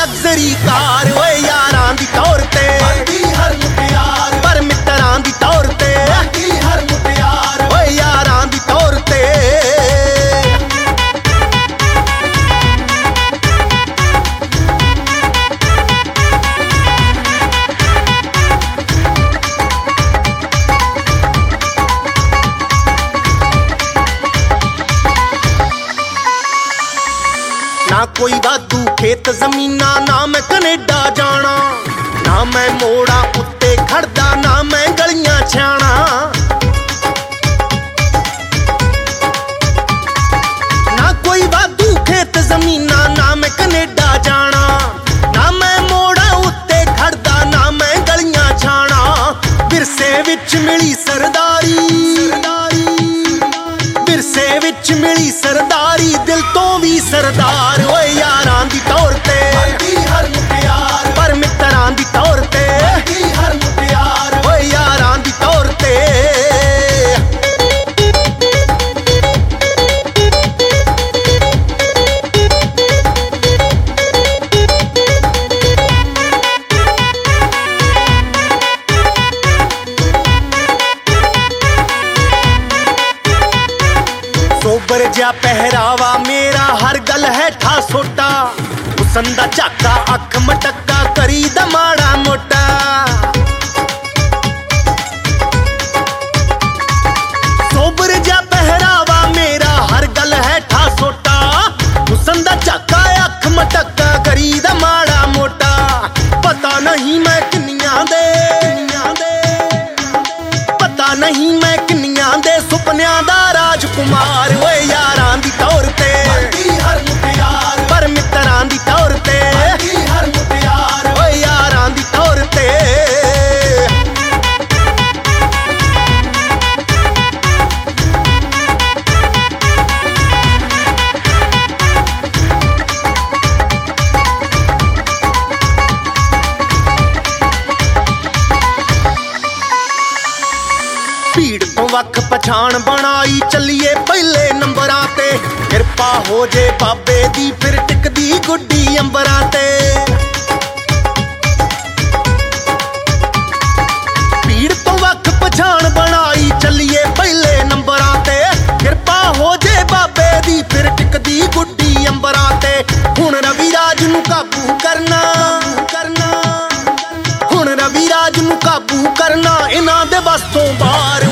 luxury car ओए यारां दी तौर ते हर मुटियार पर मित्रां दी तौर ते हर मुटियार ओए यारां दी तौर ते ना कोई वाधू खेत जमीना ना मैं कनेडा जाना ना मैं मोड़ा उत्ते खड़दा ना मैं गलियां छाना ना कोई वाधू खेत जमीना ना मैं कनेडा जाना ना मैं मोड़ा उत्ते खड़दा ना मैं गलियां छाना विरसे विच मिली सरदारी विरसे विच मिली सरदारी दिल तो भी सरदार ओए यारां दी तौर ते हर मुटियार पर मित्रां दी तौर ते हर मुटियार ओए यारां दी तौर ते सोबर जा पहरावा मेरा हर गल है ठा सोटा हुसन दा झाका अख मटक्का करी दा माड़ा मोटा सोबर जा पहरावा मेरा हर गल है ठा सोटा हुसन दा झाका अख मटक्का करी दा माड़ा मोटा पता नहीं मैं किन्नियां दे पता नहीं मैं किन्नियां दे सुपनियां दा राजकुमार ओए यारां दी तौर ते हर मुटियार पर मित्रां दी तौर ते हर मुटियार ओए यारां दी तौर ते भीड़ तो वख पछाण बनाई चलिए पहले नंबरां ते किरपा हो जे बाबे दी फिर टिकदी गुड्डी अंबरां ते भीड़ तो वख पछाण बनाई चलिए पहले नंबरां ते किरपा हो जे बाबे दी फिर टिकदी गुड्डी अंबरां ते हुण रवि राज नूं काबू करना हुण रवि राज नूं काबू करना इन्हां दे बस तों बाहर